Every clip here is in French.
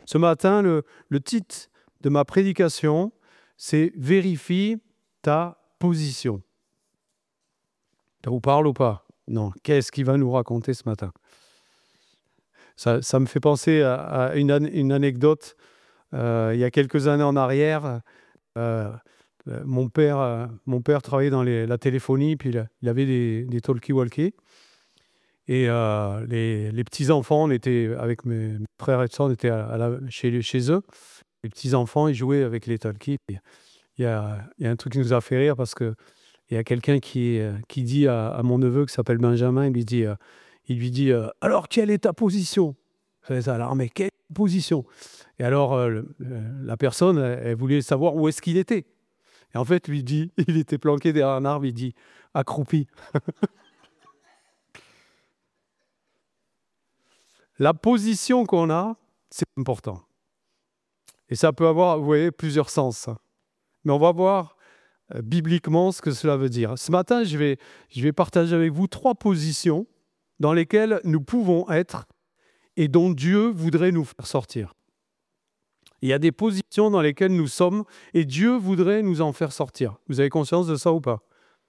Ce matin, le titre de ma prédication, c'est « Vérifie ta position ». Ça vous parle ou pas? Non. Qu'est-ce qu'il va nous raconter ce matin? Ça me fait penser à une anecdote. Il y a quelques années en arrière, mon père travaillait dans la téléphonie, puis il avait des talkie-walkie. Et les petits-enfants, on était avec mes frères et sœurs, on était chez eux. Les petits-enfants, ils jouaient avec les talkies. Il y a un truc qui nous a fait rire parce qu'il y a quelqu'un qui dit à mon neveu qui s'appelle Benjamin, il lui dit alors, quelle est ta position? Alors, mais quelle position? Et alors, la personne, elle voulait savoir où est-ce qu'il était. Et en fait, lui dit, il était planqué derrière un arbre, il dit accroupi. La position qu'on a, c'est important. Et ça peut avoir, vous voyez, plusieurs sens. Mais on va voir bibliquement ce que cela veut dire. Ce matin, je vais partager avec vous 3 positions dans lesquelles nous pouvons être et dont Dieu voudrait nous faire sortir. Il y a des positions dans lesquelles nous sommes et Dieu voudrait nous en faire sortir. Vous avez conscience de ça ou pas?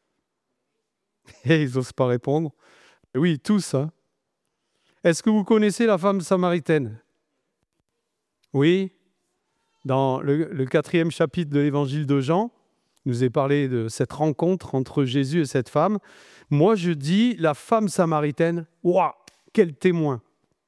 Et ils n'osent pas répondre. Oui, tous. Est-ce que vous connaissez la femme samaritaine? Oui. Dans le 4e chapitre de l'évangile de Jean, il nous est parlé de cette rencontre entre Jésus et cette femme. Moi, je dis, la femme samaritaine, waouh, quel témoin!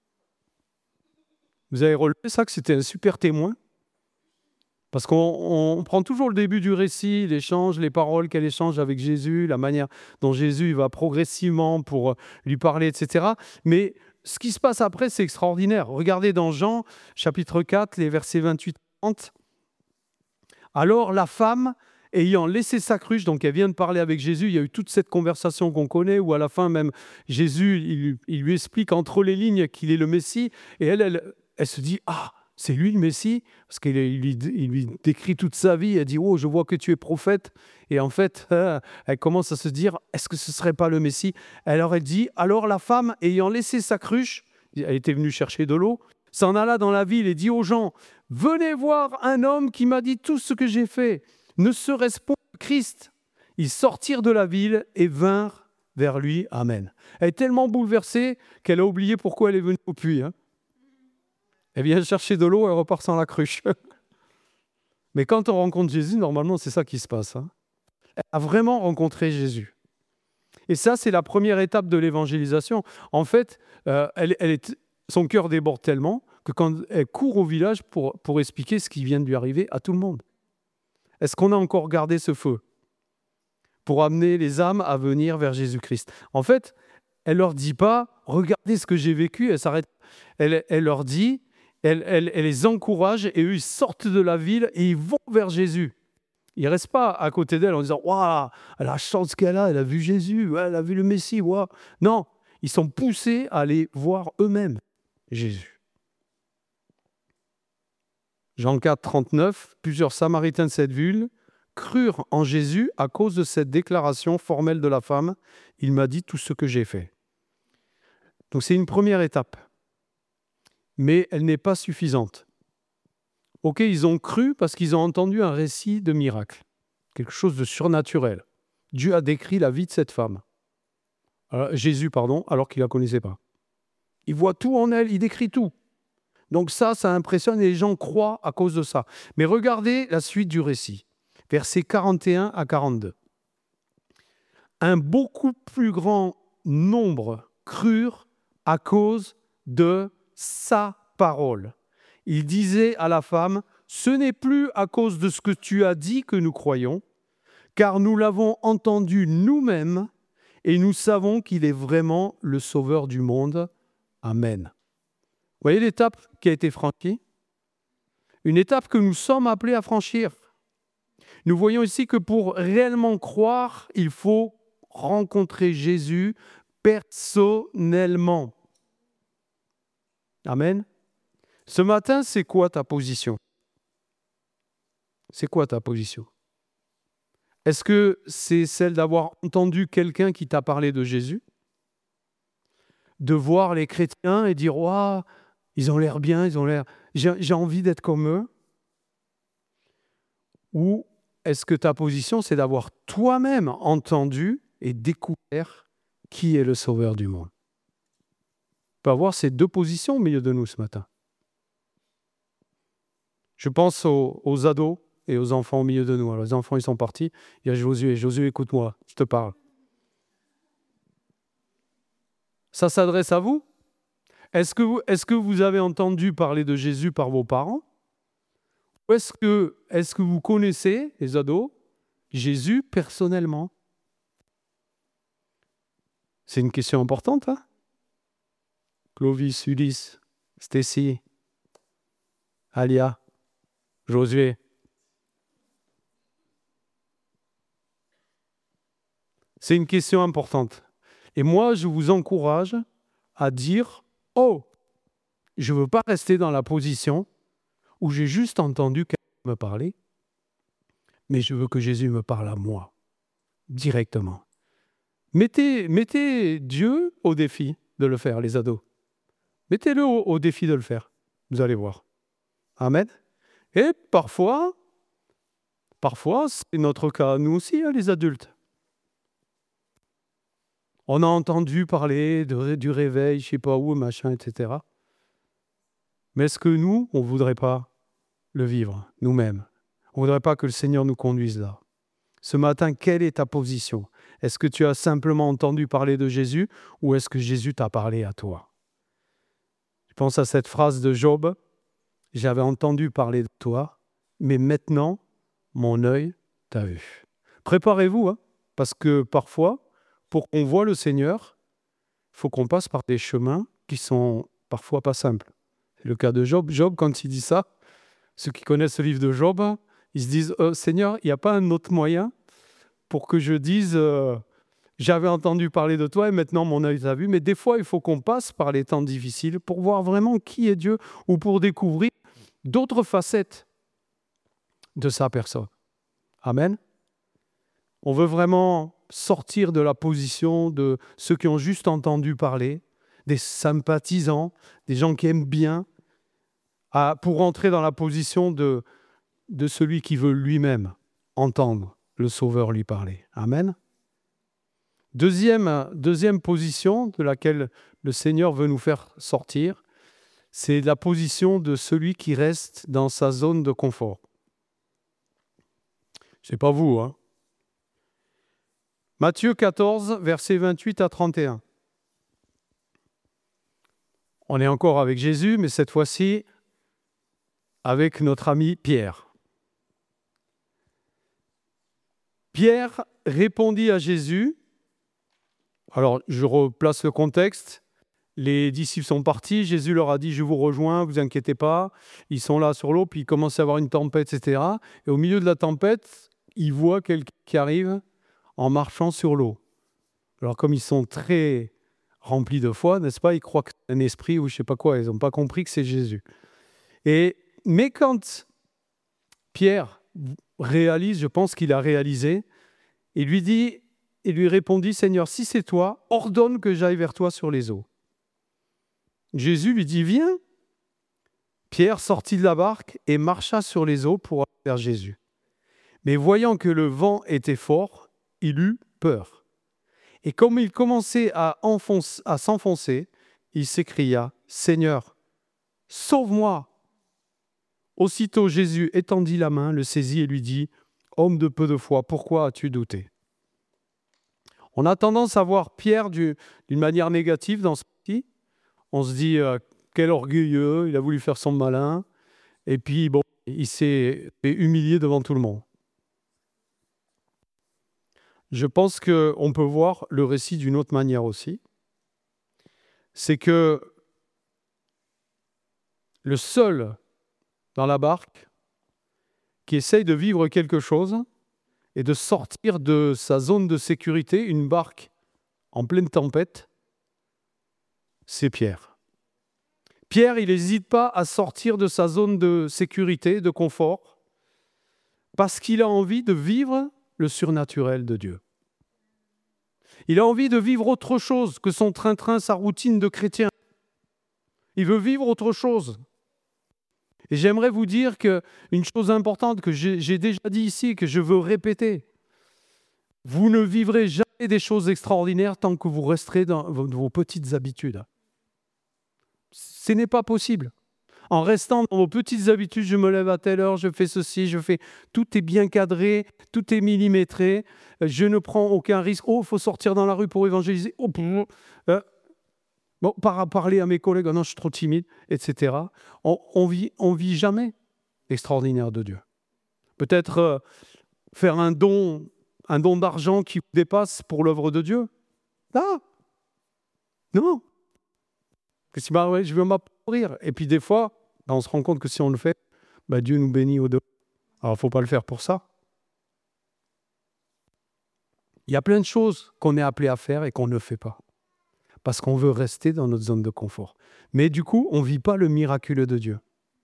Vous avez relevé ça, que c'était un super témoin? Parce qu'on prend toujours le début du récit, l'échange, les paroles qu'elle échange avec Jésus, la manière dont Jésus il va progressivement pour lui parler, etc. Mais ce qui se passe après, c'est extraordinaire. Regardez dans Jean, chapitre 4, les versets 28-30. Alors la femme, ayant laissé sa cruche, donc elle vient de parler avec Jésus, il y a eu toute cette conversation qu'on connaît, où à la fin même, Jésus, il lui explique entre les lignes qu'il est le Messie, et elle se dit « Ah, c'est lui le Messie ?» Parce qu'il lui décrit toute sa vie, elle dit « Oh, je vois que tu es prophète ». Et en fait, elle commence à se dire « Est-ce que ce ne serait pas le Messie ?» Alors elle dit « Alors la femme, ayant laissé sa cruche, elle était venue chercher de l'eau, s'en alla dans la ville et dit aux gens « Venez voir un homme qui m'a dit tout ce que j'ai fait. Ne serait-ce pas Christ ?» Ils sortirent de la ville et vinrent vers lui. Amen. Elle est tellement bouleversée qu'elle a oublié pourquoi elle est venue au puits. Elle vient chercher de l'eau et repart sans la cruche. Mais quand on rencontre Jésus, normalement, c'est ça qui se passe. Elle a vraiment rencontré Jésus. Et ça, c'est la première étape de l'évangélisation. En fait, son cœur déborde tellement que quand elle court au village pour expliquer ce qui vient de lui arriver à tout le monde. Est-ce qu'on a encore gardé ce feu pour amener les âmes à venir vers Jésus-Christ? En fait, elle ne leur dit pas « Regardez ce que j'ai vécu », elle s'arrête. Elle leur dit, elle les encourage et eux, ils sortent de la ville et ils vont vers Jésus. Ils ne restent pas à côté d'elle en disant « Waouh, la chance qu'elle a, elle a vu Jésus, elle a vu le Messie. Wow. » Non, ils sont poussés à aller voir eux-mêmes Jésus. Jean 4, 39, plusieurs Samaritains de cette ville crurent en Jésus à cause de cette déclaration formelle de la femme. Il m'a dit tout ce que j'ai fait. Donc c'est une première étape, mais elle n'est pas suffisante. Ok, ils ont cru parce qu'ils ont entendu un récit de miracle, quelque chose de surnaturel. Dieu a décrit la vie de cette femme, Jésus, alors qu'il ne la connaissait pas. Il voit tout en elle, il décrit tout. Donc ça impressionne et les gens croient à cause de ça. Mais regardez la suite du récit, versets 41 à 42. Un beaucoup plus grand nombre crurent à cause de sa parole. Il disait à la femme, « Ce n'est plus à cause de ce que tu as dit que nous croyons, car nous l'avons entendu nous-mêmes et nous savons qu'il est vraiment le Sauveur du monde. Amen. » Vous voyez l'étape qui a été franchie? Une étape que nous sommes appelés à franchir. Nous voyons ici que pour réellement croire, il faut rencontrer Jésus personnellement. Amen. Ce matin, c'est quoi ta position? C'est quoi ta position? Est-ce que c'est celle d'avoir entendu quelqu'un qui t'a parlé de Jésus? De voir les chrétiens et dire « Waouh, ils ont l'air bien, j'ai envie d'être comme eux. Ou est-ce que ta position, c'est d'avoir toi-même entendu et découvert qui est le Sauveur du monde? On peut avoir ces deux positions au milieu de nous ce matin. Je pense aux ados et aux enfants au milieu de nous. Alors, les enfants, ils sont partis. Il y a Josué. Josué, écoute-moi, je te parle. Ça s'adresse à vous? Est-ce que vous avez entendu parler de Jésus par vos parents? Ou est-ce que vous connaissez, les ados, Jésus personnellement? C'est une question importante, hein? Clovis, Ulysse, Stécie, Alia, Josué. C'est une question importante. Et moi, je vous encourage à dire « Oh, je ne veux pas rester dans la position où j'ai juste entendu quelqu'un me parler, mais je veux que Jésus me parle à moi, directement. » Mettez Dieu au défi de le faire, les ados. Mettez-le au défi de le faire. Vous allez voir. Amen. Et parfois, c'est notre cas, nous aussi, hein, les adultes. On a entendu parler du réveil, je ne sais pas où, machin, etc. Mais est-ce que nous, on ne voudrait pas le vivre nous-mêmes? On ne voudrait pas que le Seigneur nous conduise là. Ce matin, quelle est ta position? Est-ce que tu as simplement entendu parler de Jésus ou est-ce que Jésus t'a parlé à toi? Je pense à cette phrase de Job. J'avais entendu parler de toi, mais maintenant, mon œil t'a vu. Préparez-vous, hein, parce que parfois, pour qu'on voie le Seigneur, il faut qu'on passe par des chemins qui sont parfois pas simples. C'est le cas de Job. Job, quand il dit ça, ceux qui connaissent le livre de Job, ils se disent « Seigneur, il n'y a pas un autre moyen pour que je dise j'avais entendu parler de toi et maintenant mon œil t'a vu ». Mais des fois, il faut qu'on passe par les temps difficiles pour voir vraiment qui est Dieu ou pour découvrir d'autres facettes de sa personne. Amen. On veut vraiment sortir de la position de ceux qui ont juste entendu parler, des sympathisants, des gens qui aiment bien, pour entrer dans la position de celui qui veut lui-même entendre le Sauveur lui parler. Amen. Deuxième position de laquelle le Seigneur veut nous faire sortir, c'est la position de celui qui reste dans sa zone de confort. C'est pas vous, hein. Matthieu 14, versets 28 à 31. On est encore avec Jésus, mais cette fois-ci avec notre ami Pierre. Pierre répondit à Jésus. Alors, je replace le contexte. Les disciples sont partis. Jésus leur a dit « Je vous rejoins, vous inquiétez pas ». Ils sont là sur l'eau, puis il commence à avoir une tempête, etc. Et au milieu de la tempête, ils voient quelqu'un qui arrive en marchant sur l'eau. Alors, comme ils sont très remplis de foi, n'est-ce pas? Ils croient que c'est un esprit ou je ne sais pas quoi. Ils n'ont pas compris que c'est Jésus. Mais quand Pierre réalise, je pense qu'il a réalisé, il lui répondit « Seigneur, si c'est toi, ordonne que j'aille vers toi sur les eaux. » Jésus lui dit « Viens ». Pierre sortit de la barque et marcha sur les eaux pour aller vers Jésus. Mais voyant que le vent était fort, il eut peur. Et comme il commençait à s'enfoncer, il s'écria « Seigneur, sauve-moi !» Aussitôt Jésus étendit la main, le saisit et lui dit « Homme de peu de foi, pourquoi as-tu douté ?» On a tendance à voir Pierre d'une manière négative dans ce petit. On se dit quel orgueilleux, il a voulu faire son malin. Et puis, bon, il s'est humilié devant tout le monde. Je pense qu'on peut voir le récit d'une autre manière aussi. C'est que le seul dans la barque qui essaye de vivre quelque chose et de sortir de sa zone de sécurité, une barque en pleine tempête, c'est Pierre. Pierre, il n'hésite pas à sortir de sa zone de sécurité, de confort, parce qu'il a envie de vivre le surnaturel de Dieu. Il a envie de vivre autre chose que son train-train, sa routine de chrétien. Il veut vivre autre chose. Et j'aimerais vous dire qu'une chose importante que j'ai déjà dit ici, que je veux répéter, vous ne vivrez jamais des choses extraordinaires tant que vous resterez dans vos petites habitudes. Ce n'est pas possible. En restant dans vos petites habitudes, je me lève à telle heure, je fais ceci, je fais... Tout est bien cadré, tout est millimétré, je ne prends aucun risque. Oh, il faut sortir dans la rue pour évangéliser. Oh, parler à mes collègues, oh non, je suis trop timide, etc. On vit jamais l'extraordinaire de Dieu. Peut-être faire un don d'argent qui vous dépasse pour l'œuvre de Dieu. Ah, non. Je veux m'appauvrir. Et puis des fois, on se rend compte que si on le fait, Dieu nous bénit au-delà. Alors, il ne faut pas le faire pour ça. Il y a plein de choses qu'on est appelé à faire et qu'on ne fait pas. Parce qu'on veut rester dans notre zone de confort. Mais du coup, on ne vit pas le miraculeux de Dieu.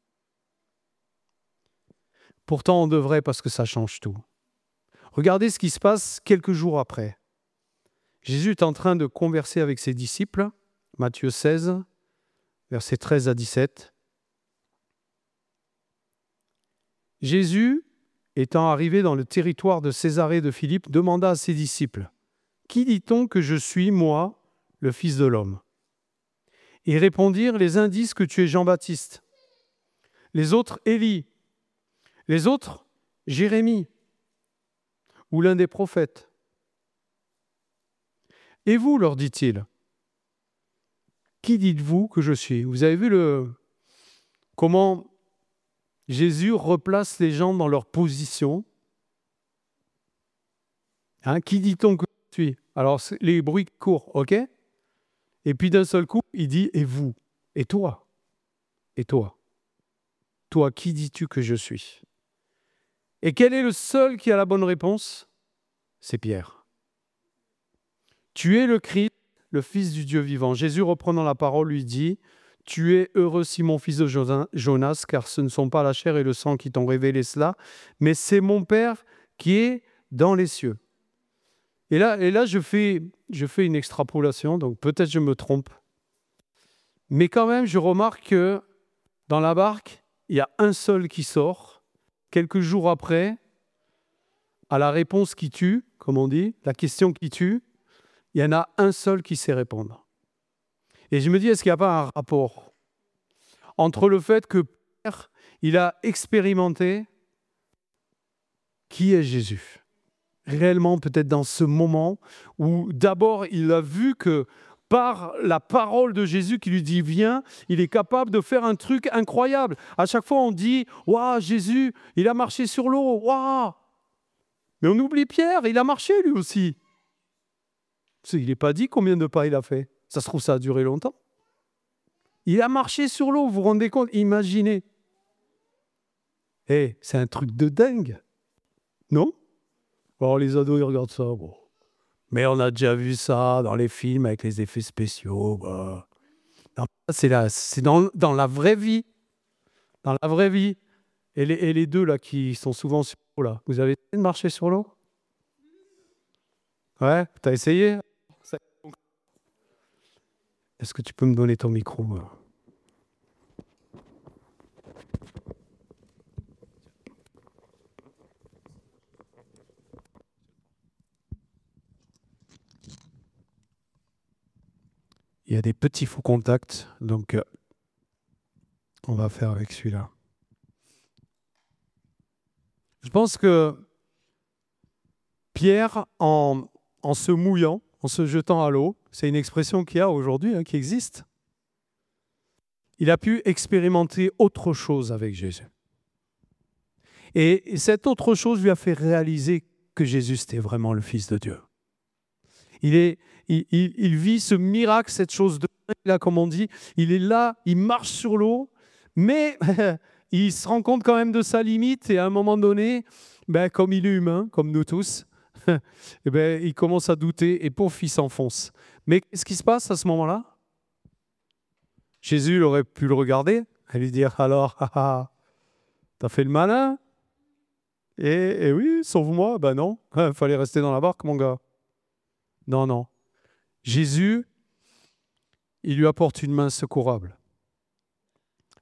Pourtant, on devrait parce que ça change tout. Regardez ce qui se passe quelques jours après. Jésus est en train de converser avec ses disciples. Matthieu 16, versets 13 à 17. Jésus, étant arrivé dans le territoire de Césarée de Philippe, demanda à ses disciples, « Qui dit-on que je suis, moi, le Fils de l'homme » Ils répondirent, « Les uns disent que tu es Jean-Baptiste, les autres Élie, les autres Jérémie, ou l'un des prophètes. » « Et vous, leur dit-il, qui dites-vous que je suis ?» Vous avez vu comment Jésus replace les gens dans leur position. Qui dit-on que je suis ? Alors, les bruits courent, ok ? Et puis d'un seul coup, il dit, et vous ? Et toi ? Et toi ? Toi, qui dis-tu que je suis ? Et quel est le seul qui a la bonne réponse ? C'est Pierre. Tu es le Christ, le Fils du Dieu vivant. Jésus, reprenant la parole, lui dit, tu es heureux, Simon, fils de Jonas, car ce ne sont pas la chair et le sang qui t'ont révélé cela, mais c'est mon Père qui est dans les cieux. Et là je fais une extrapolation, donc peut-être je me trompe. Mais quand même, je remarque que dans la barque, il y a un seul qui sort. Quelques jours après, à la réponse qui tue, comme on dit, la question qui tue, il y en a un seul qui sait répondre. Et je me dis, est-ce qu'il n'y a pas un rapport entre le fait que Pierre, il a expérimenté qui est Jésus ? Réellement, peut-être dans ce moment où d'abord, il a vu que par la parole de Jésus qui lui dit « Viens », il est capable de faire un truc incroyable. À chaque fois, on dit « Waouh, Jésus, il a marché sur l'eau, waouh !» Mais on oublie Pierre, il a marché lui aussi. Il n'est pas dit combien de pas il a fait. Ça se trouve, ça a duré longtemps. Il a marché sur l'eau, vous vous rendez compte ? Imaginez. C'est un truc de dingue. Non ? Alors les ados, ils regardent ça. Bon. Mais on a déjà vu ça dans les films avec les effets spéciaux. Non, c'est dans la vraie vie. Dans la vraie vie. Et les deux là qui sont souvent sur l'eau, là. Vous avez essayé de marcher sur l'eau ? Ouais, t'as essayé ? Est-ce que tu peux me donner ton micro ? Il y a des petits faux contacts, donc on va faire avec celui-là. Je pense que Pierre, en se mouillant, en se jetant à l'eau, c'est une expression qu'il y a aujourd'hui, qui existe. Il a pu expérimenter autre chose avec Jésus. Et cette autre chose lui a fait réaliser que Jésus, c'était vraiment le Fils de Dieu. Il vit ce miracle, cette chose de là, comme on dit. Il est là, il marche sur l'eau, mais il se rend compte quand même de sa limite. Et à un moment donné, comme il est humain, comme nous tous, il commence à douter et pouf, il s'enfonce. Mais qu'est-ce qui se passe à ce moment-là ? Jésus il aurait pu le regarder et lui dire « Alors, t'as fait le malin ? Et oui, sauve-moi. » Non, il fallait rester dans la barque, mon gars. Non. Jésus, il lui apporte une main secourable.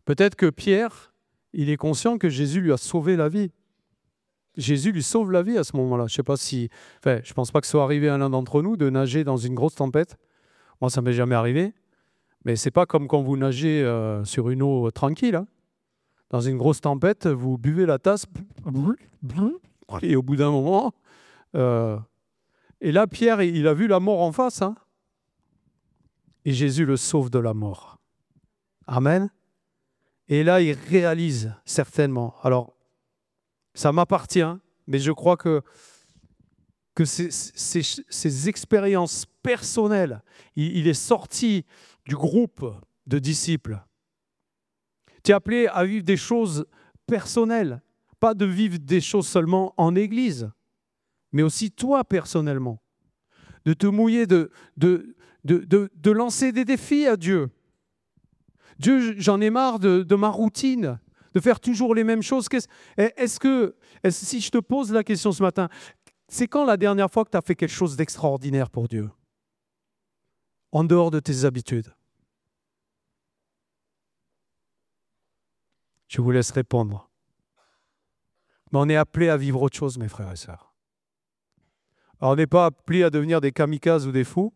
Peut-être que Pierre, il est conscient que Jésus lui a sauvé la vie. Jésus lui sauve la vie à ce moment-là. Je ne pense pas que ce soit arrivé à l'un d'entre nous de nager dans une grosse tempête. Moi, ça ne m'est jamais arrivé. Mais ce n'est pas comme quand vous nagez sur une eau tranquille. Hein. Dans une grosse tempête, vous buvez la tasse. Et au bout d'un moment... et là, Pierre, il a vu la mort en face. Hein. Et Jésus le sauve de la mort. Amen. Et là, il réalise certainement. Alors, ça m'appartient, mais je crois que ces expériences personnelles, il est sorti du groupe de disciples. Tu es appelé à vivre des choses personnelles, pas de vivre des choses seulement en Église, mais aussi toi personnellement. De te mouiller, de lancer des défis à Dieu. Dieu, j'en ai marre de ma routine, de faire toujours les mêmes choses. Si je te pose la question ce matin, c'est quand la dernière fois que tu as fait quelque chose d'extraordinaire pour Dieu? En dehors de tes habitudes. Je vous laisse répondre. Mais on est appelé à vivre autre chose, mes frères et sœurs. Alors, on n'est pas appelé à devenir des kamikazes ou des fous,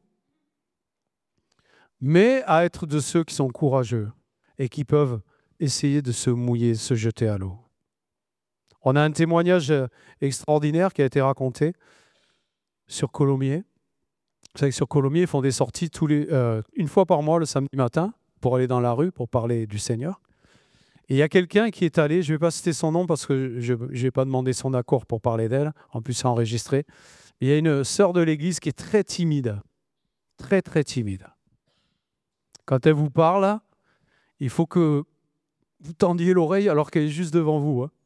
mais à être de ceux qui sont courageux et qui peuvent essayer de se mouiller, se jeter à l'eau. On a un témoignage extraordinaire qui a été raconté sur Colomiers. Vous savez que sur Colomiers, ils font des sorties une fois par mois le samedi matin pour aller dans la rue, pour parler du Seigneur. Et il y a quelqu'un qui est allé, je ne vais pas citer son nom parce que je ne vais pas demander son accord pour parler d'elle, en plus c'est enregistré. Il y a une sœur de l'église qui est très timide, très très timide. Quand elle vous parle, il faut que vous tendiez l'oreille alors qu'elle est juste devant vous. Hein.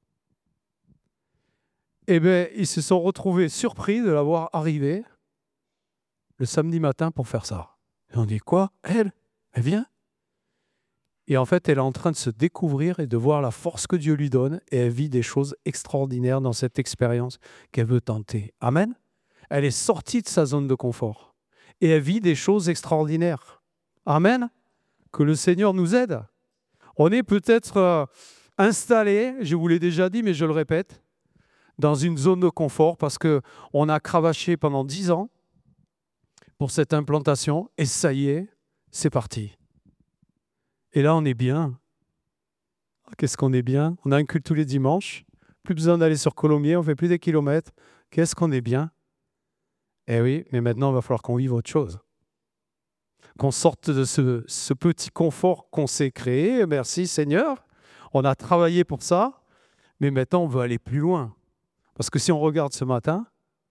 Eh bien, ils se sont retrouvés surpris de la voir arriver le samedi matin pour faire ça. Et on dit, quoi? Elle vient? Et en fait, elle est en train de se découvrir et de voir la force que Dieu lui donne. Et elle vit des choses extraordinaires dans cette expérience qu'elle veut tenter. Amen. Elle est sortie de sa zone de confort. Et elle vit des choses extraordinaires. Amen. Que le Seigneur nous aide. On est peut-être installé, je vous l'ai déjà dit, mais je le répète, dans une zone de confort parce qu'on a cravaché pendant 10 ans pour cette implantation. Et ça y est, c'est parti. Et là, on est bien. Qu'est-ce qu'on est bien? On a un culte tous les dimanches. Plus besoin d'aller sur Colomiers, on fait plus des kilomètres. Qu'est-ce qu'on est bien? Eh oui, mais maintenant, il va falloir qu'on vive autre chose. Qu'on sorte de ce petit confort qu'on s'est créé. Merci Seigneur. On a travaillé pour ça, mais maintenant, on veut aller plus loin. Parce que si on regarde ce matin,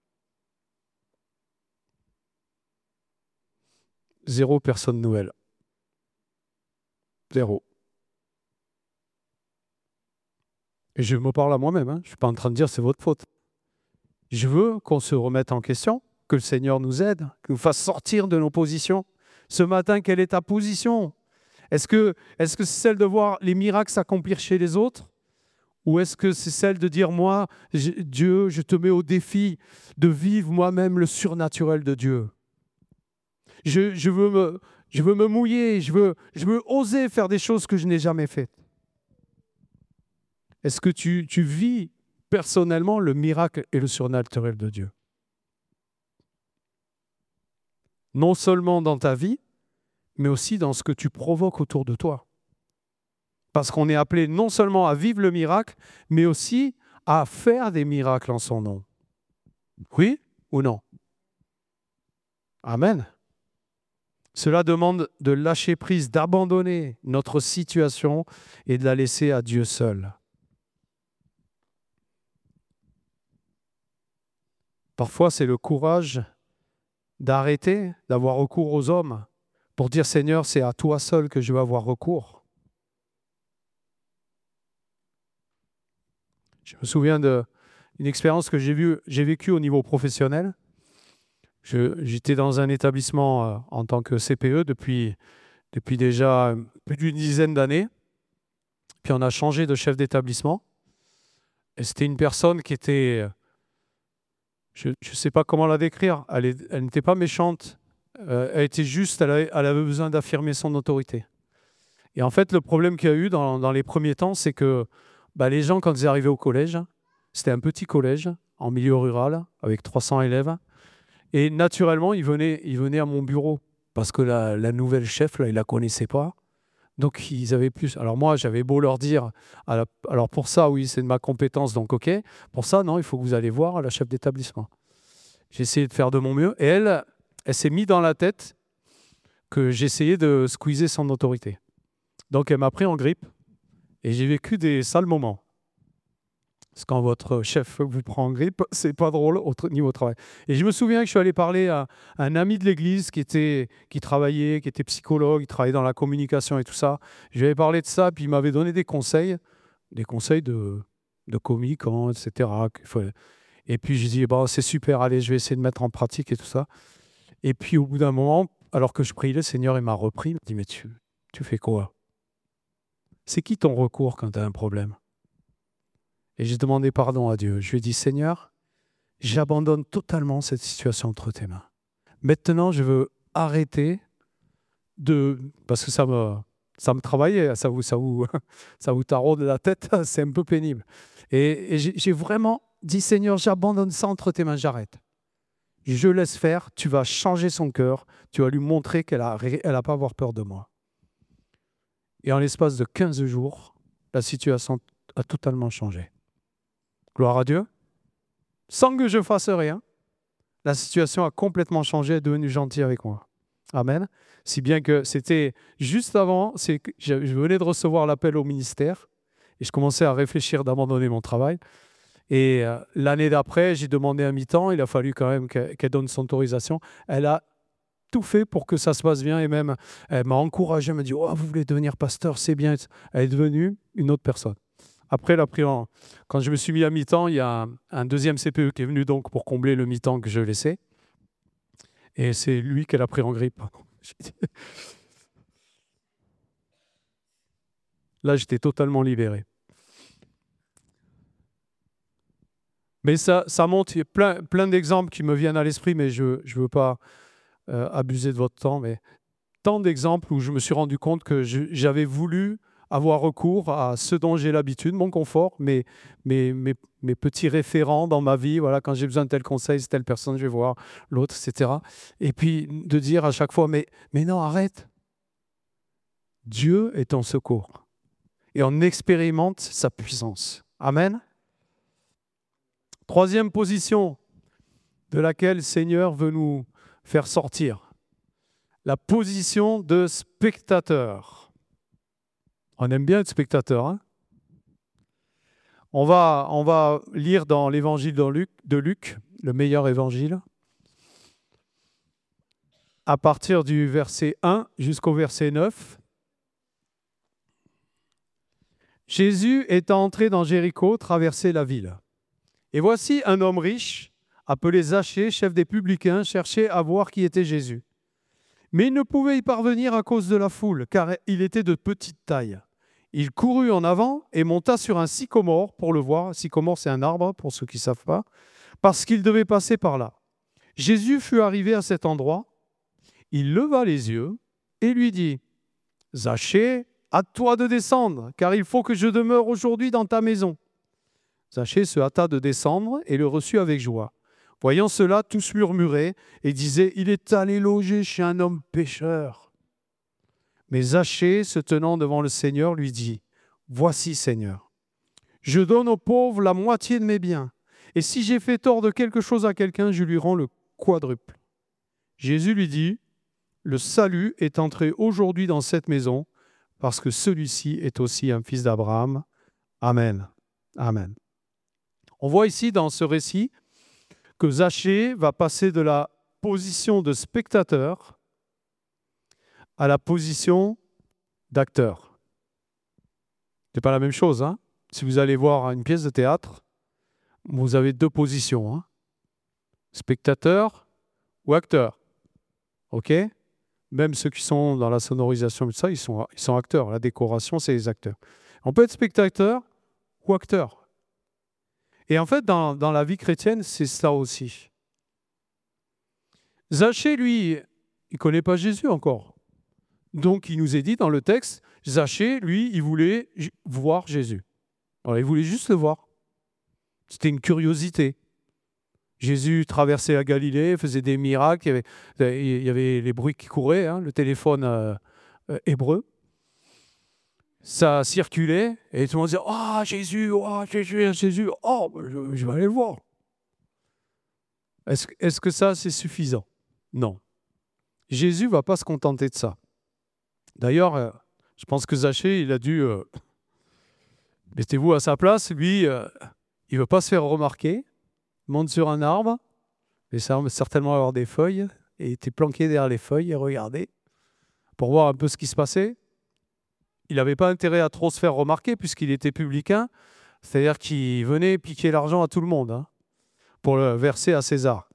0 personne nouvelle. 0. Et je me parle à moi-même. Hein. Je ne suis pas en train de dire c'est votre faute. Je veux qu'on se remette en question, que le Seigneur nous aide, qu'il nous fasse sortir de nos positions. Ce matin, quelle est ta position? Est-ce que c'est celle de voir les miracles s'accomplir chez les autres? Ou est-ce que c'est celle de dire, moi, Dieu, je te mets au défi de vivre moi-même le surnaturel de Dieu? Je veux me mouiller, je veux oser faire des choses que je n'ai jamais faites. Est-ce que tu vis personnellement le miracle et le surnaturel de Dieu? Non seulement dans ta vie, mais aussi dans ce que tu provoques autour de toi. Parce qu'on est appelé non seulement à vivre le miracle, mais aussi à faire des miracles en son nom. Oui ou non? Amen. Cela demande de lâcher prise, d'abandonner notre situation et de la laisser à Dieu seul. Parfois, c'est le courage d'arrêter d'avoir recours aux hommes pour dire « Seigneur, c'est à toi seul que je vais avoir recours ». Je me souviens d'une expérience que j'ai vécue au niveau professionnel. J'étais dans un établissement en tant que CPE depuis déjà plus d'une dizaine d'années. Puis on a changé de chef d'établissement. Et c'était une personne qui était... Je ne sais pas comment la décrire. Elle n'était pas méchante. Elle était juste, elle avait besoin d'affirmer son autorité. Et en fait, le problème qu'il y a eu dans les premiers temps, c'est que les gens, quand ils arrivaient au collège, c'était un petit collège en milieu rural avec 300 élèves. Et naturellement, ils venaient à mon bureau parce que la nouvelle chef, là, ils ne la connaissaient pas. Donc, ils avaient plus. Alors, moi, j'avais beau leur dire, alors pour ça, oui, c'est de ma compétence, donc OK. Pour ça, non, il faut que vous allez voir la chef d'établissement. J'ai essayé de faire de mon mieux. Et elle s'est mise dans la tête que j'essayais de squeezer son autorité. Donc, elle m'a pris en grippe et j'ai vécu des sales moments. Parce que quand votre chef vous prend en grippe, c'est pas drôle au niveau travail. Et je me souviens que je suis allé parler à un ami de l'église qui était psychologue, il travaillait dans la communication et tout ça. Je lui avais parlé de ça, puis il m'avait donné des conseils de communicants, etc. Et puis je dis, c'est super, allez, je vais essayer de mettre en pratique et tout ça. Et puis au bout d'un moment, alors que je priais, le Seigneur il m'a repris, il m'a dit, mais tu fais quoi? C'est qui ton recours quand tu as un problème? Et j'ai demandé pardon à Dieu. Je lui ai dit, Seigneur, j'abandonne totalement cette situation entre tes mains. Maintenant, je veux arrêter parce que ça me travaillait, ça vous taraude la tête, c'est un peu pénible. Et j'ai vraiment dit, Seigneur, j'abandonne ça entre tes mains, j'arrête. Je laisse faire, tu vas changer son cœur, tu vas lui montrer qu'elle n'a pas à avoir peur de moi. Et en l'espace de 15 jours, la situation a totalement changé. Gloire à Dieu. Sans que je fasse rien, la situation a complètement changé, est devenue gentille avec moi. Amen. Si bien que c'était juste avant, je venais de recevoir l'appel au ministère et je commençais à réfléchir d'abandonner mon travail. Et l'année d'après, j'ai demandé un mi-temps. Il a fallu quand même qu'elle donne son autorisation. Elle a tout fait pour que ça se passe bien et même elle m'a encouragé, elle m'a dit « Oh, vous voulez devenir pasteur, c'est bien ». Elle est devenue une autre personne. Après, quand je me suis mis à mi-temps, il y a un deuxième CPE qui est venu donc pour combler le mi-temps que je laissais. Et c'est lui qu'elle a pris en grippe. Là, j'étais totalement libéré. Mais ça montre, il y a plein d'exemples qui me viennent à l'esprit, mais je ne veux pas abuser de votre temps. Mais tant d'exemples où je me suis rendu compte que j'avais voulu avoir recours à ce dont j'ai l'habitude, mon confort, mes petits référents dans ma vie. Voilà, quand j'ai besoin de tel conseil, c'est telle personne, je vais voir l'autre, etc. Et puis de dire à chaque fois, mais non, arrête. Dieu est ton secours. Et on expérimente sa puissance. Amen. Troisième position de laquelle le Seigneur veut nous faire sortir. La position de spectateur. On aime bien être spectateur. Hein? On va lire dans l'évangile de Luc, le meilleur évangile, à partir du verset 1 jusqu'au verset 9. Jésus étant entré dans Jéricho, traversait la ville. Et voici un homme riche, appelé Zachée, chef des publicains, cherchait à voir qui était Jésus. Mais il ne pouvait y parvenir à cause de la foule, car il était de petite taille. Il courut en avant et monta sur un sycomore pour le voir. Sycomore, c'est un arbre, pour ceux qui ne savent pas, parce qu'il devait passer par là. Jésus fut arrivé à cet endroit. Il leva les yeux et lui dit, « Zachée, à toi de descendre, car il faut que je demeure aujourd'hui dans ta maison. » Zachée se hâta de descendre et le reçut avec joie. Voyant cela, tous murmuraient et disaient, « Il est allé loger chez un homme pécheur. » Mais Zachée, se tenant devant le Seigneur, lui dit, « Voici, Seigneur, je donne aux pauvres la moitié de mes biens, et si j'ai fait tort de quelque chose à quelqu'un, je lui rends le quadruple. » Jésus lui dit, « Le salut est entré aujourd'hui dans cette maison, parce que celui-ci est aussi un fils d'Abraham. Amen. Amen. » On voit ici dans ce récit que Zachée va passer de la position de spectateur à la position d'acteur. Ce n'est pas la même chose. Hein? Si vous allez voir une pièce de théâtre, vous avez deux positions. Hein? Spectateur ou acteur. OK? Même ceux qui sont dans la sonorisation, ça, ils sont acteurs. La décoration, c'est les acteurs. On peut être spectateur ou acteur. Et en fait, dans la vie chrétienne, c'est ça aussi. Zachée, lui, il ne connaît pas Jésus encore. Donc, il nous est dit dans le texte, Zachée, lui, il voulait voir Jésus. Alors, il voulait juste le voir. C'était une curiosité. Jésus traversait la Galilée, faisait des miracles, il y avait les bruits qui couraient, hein, le téléphone hébreu. Ça circulait et tout le monde disait « Oh, Jésus, Jésus, oh, je vais aller le voir. » Est-ce que ça, c'est suffisant? Non. Jésus ne va pas se contenter de ça. D'ailleurs, je pense que Zachée, il a dû... mettez-vous à sa place, lui, il ne veut pas se faire remarquer, il monte sur un arbre, il va certainement avoir des feuilles, et il était planqué derrière les feuilles et regardait pour voir un peu ce qui se passait. Il n'avait pas intérêt à trop se faire remarquer puisqu'il était publicain, c'est-à-dire qu'il venait piquer l'argent à tout le monde, hein, pour le verser à César.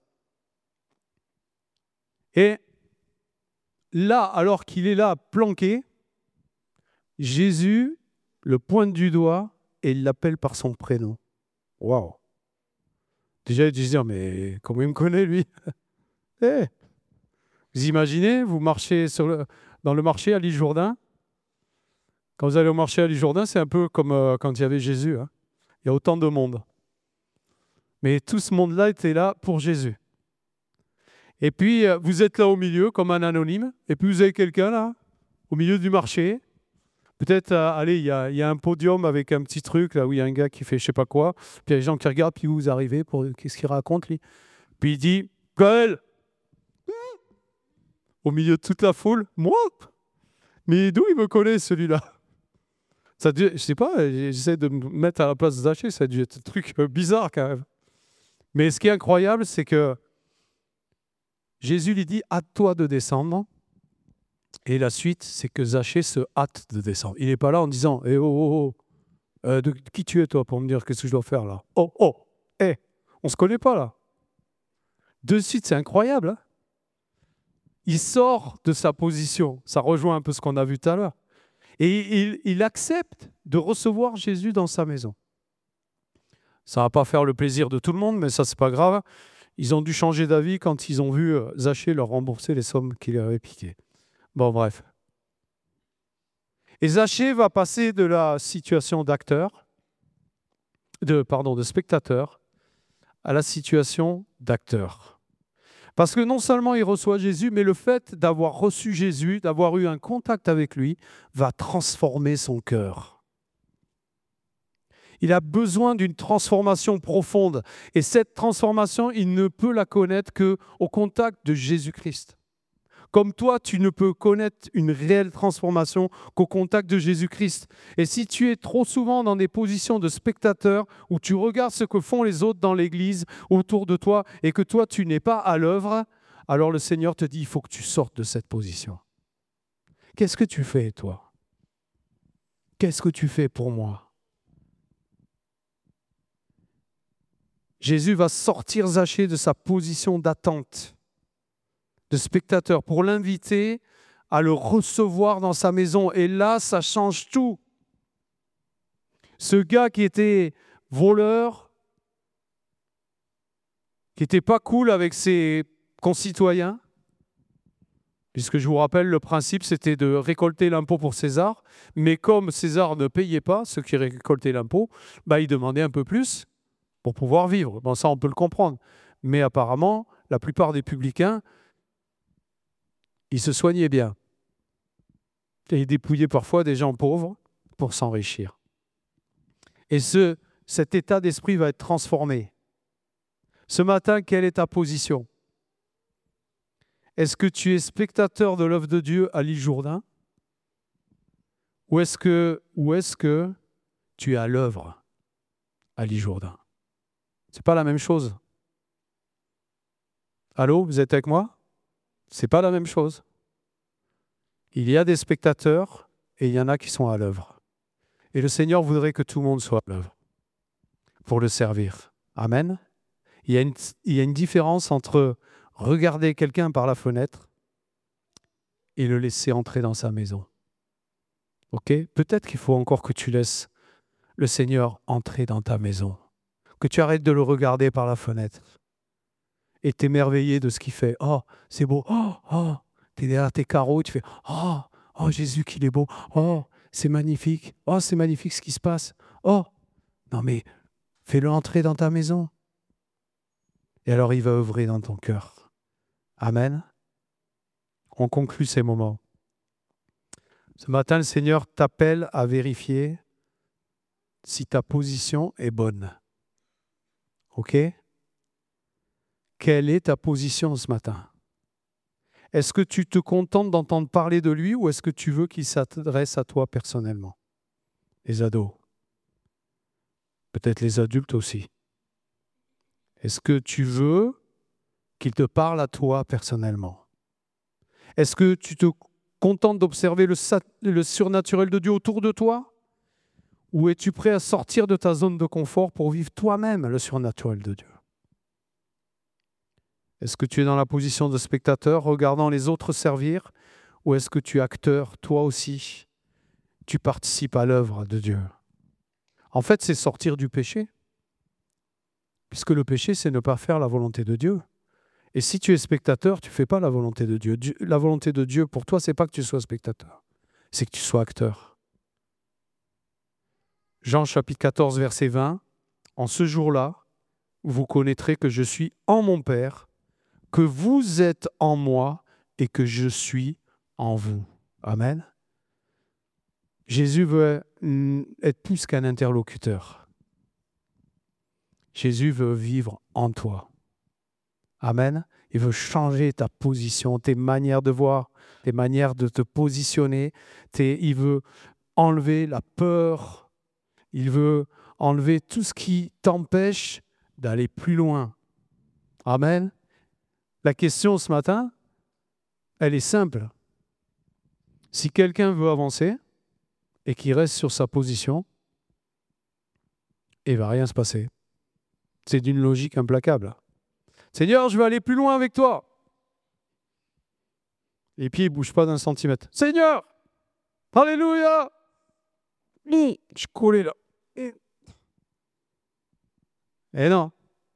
Et là, alors qu'il est là, planqué, Jésus le pointe du doigt et il l'appelle par son prénom. Waouh! Déjà, il disait, mais comment il me connaît, lui? Eh, vous imaginez, vous marchez dans le marché à l'île Jourdain. Quand vous allez au marché à l'île Jourdain, c'est un peu comme quand il y avait Jésus, hein. Il y a autant de monde. Mais tout ce monde-là était là pour Jésus. Et puis, vous êtes là au milieu, comme un anonyme, et puis vous avez quelqu'un là, au milieu du marché. Peut-être, allez, il y a un podium avec un petit truc, là où il y a un gars qui fait je sais pas quoi, puis il y a des gens qui regardent, puis vous arrivez, qu'est-ce qu'il raconte, lui? Puis il dit, « Gaël !» Au milieu de toute la foule, « Moi? Mais d'où il me connaît, celui-là ?» Ça, je sais pas, j'essaie de me mettre à la place de Zachée, ça a dû être un truc bizarre quand même. Mais ce qui est incroyable, c'est que Jésus lui dit, « À toi de descendre. » Et la suite, c'est que Zachée se hâte de descendre. Il n'est pas là en disant, « Eh de qui tu es toi pour me dire qu'est-ce que je dois faire là? Oh, on ne se connaît pas là. » De suite, c'est incroyable. Hein, il sort de sa position. Ça rejoint un peu ce qu'on a vu tout à l'heure. Et il accepte de recevoir Jésus dans sa maison. Ça ne va pas faire le plaisir de tout le monde, mais ça, c'est pas grave. Ils ont dû changer d'avis quand ils ont vu Zachée leur rembourser les sommes qu'il avait piquées. Bon, bref. Et Zachée va passer de la situation de spectateur, à la situation d'acteur. Parce que non seulement il reçoit Jésus, mais le fait d'avoir reçu Jésus, d'avoir eu un contact avec lui, va transformer son cœur. Il a besoin d'une transformation profonde. Et cette transformation, il ne peut la connaître qu'au contact de Jésus-Christ. Comme toi, tu ne peux connaître une réelle transformation qu'au contact de Jésus-Christ. Et si tu es trop souvent dans des positions de spectateur, où tu regardes ce que font les autres dans l'Église autour de toi, et que toi, tu n'es pas à l'œuvre, alors le Seigneur te dit, il faut que tu sortes de cette position. Qu'est-ce que tu fais, toi? Qu'est-ce que tu fais pour moi? Jésus va sortir Zachée de sa position d'attente, de spectateur, pour l'inviter à le recevoir dans sa maison. Et là, ça change tout. Ce gars qui était voleur, qui n'était pas cool avec ses concitoyens, puisque je vous rappelle, le principe, c'était de récolter l'impôt pour César, mais comme César ne payait pas ceux qui récoltaient l'impôt, il demandait un peu plus pour pouvoir vivre. Bon, ça, on peut le comprendre. Mais apparemment, la plupart des publicains, ils se soignaient bien. Et ils dépouillaient parfois des gens pauvres pour s'enrichir. Et cet état d'esprit va être transformé. Ce matin, quelle est ta position? Est-ce que tu es spectateur de l'œuvre de Dieu à l'île Jourdain? Ou est-ce que tu es à l'œuvre à l'île Jourdain? Ce n'est pas la même chose. Allô, vous êtes avec moi? Ce n'est pas la même chose. Il y a des spectateurs et il y en a qui sont à l'œuvre. Et le Seigneur voudrait que tout le monde soit à l'œuvre pour le servir. Amen. Il y a une différence entre regarder quelqu'un par la fenêtre et le laisser entrer dans sa maison. Ok? Peut-être qu'il faut encore que tu laisses le Seigneur entrer dans ta maison. Que tu arrêtes de le regarder par la fenêtre et t'émerveiller de ce qu'il fait. Oh, c'est beau. Oh, tu es derrière tes carreaux, tu fais Oh Jésus qu'il est beau. Oh c'est magnifique. Oh c'est magnifique ce qui se passe. Oh non mais fais-le entrer dans ta maison. Et alors il va œuvrer dans ton cœur. Amen. On conclut ces moments. Ce matin, le Seigneur t'appelle à vérifier si ta position est bonne. OK? Quelle est ta position ce matin? Est-ce que tu te contentes d'entendre parler de lui ou est-ce que tu veux qu'il s'adresse à toi personnellement? Les ados. Peut-être les adultes aussi. Est-ce que tu veux qu'il te parle à toi personnellement? Est-ce que tu te contentes d'observer le surnaturel de Dieu autour de toi? Ou es-tu prêt à sortir de ta zone de confort pour vivre toi-même le surnaturel de Dieu? Est-ce que tu es dans la position de spectateur, regardant les autres servir? Ou est-ce que tu es acteur, toi aussi? Tu participes à l'œuvre de Dieu. En fait, c'est sortir du péché. Puisque le péché, c'est ne pas faire la volonté de Dieu. Et si tu es spectateur, tu ne fais pas la volonté de Dieu. La volonté de Dieu, pour toi, ce n'est pas que tu sois spectateur. C'est que tu sois acteur. Jean chapitre 14, verset 20. En ce jour-là, vous connaîtrez que je suis en mon Père, que vous êtes en moi et que je suis en vous. Amen. Jésus veut être plus qu'un interlocuteur. Jésus veut vivre en toi. Amen. Il veut changer ta position, tes manières de voir, tes manières de te positionner. Il veut enlever la peur. Il veut enlever tout ce qui t'empêche d'aller plus loin. Amen. La question ce matin, elle est simple. Si quelqu'un veut avancer et qu'il reste sur sa position, il ne va rien se passer. C'est d'une logique implacable. Seigneur, je veux aller plus loin avec toi. Les pieds ne bougent pas d'un centimètre. Seigneur, alléluia. Je suis collé là. Et non.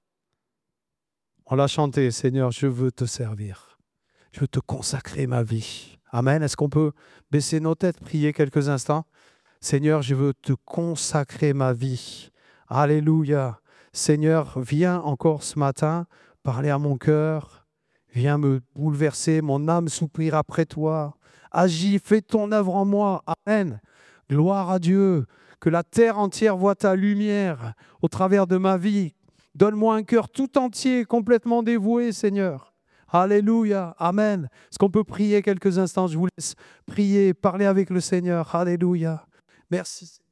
On l'a chanté, Seigneur, je veux te servir. Je veux te consacrer ma vie. Amen. Est-ce qu'on peut baisser nos têtes, prier quelques instants? Seigneur, je veux te consacrer ma vie. Alléluia. Seigneur, viens encore ce matin parler à mon cœur. Viens me bouleverser. Mon âme soupire après toi. Agis, fais ton œuvre en moi. Amen. Gloire à Dieu. Que la terre entière voie ta lumière au travers de ma vie. Donne-moi un cœur tout entier, complètement dévoué, Seigneur. Alléluia. Amen. Est-ce qu'on peut prier quelques instants? Je vous laisse prier, parler avec le Seigneur. Alléluia. Merci.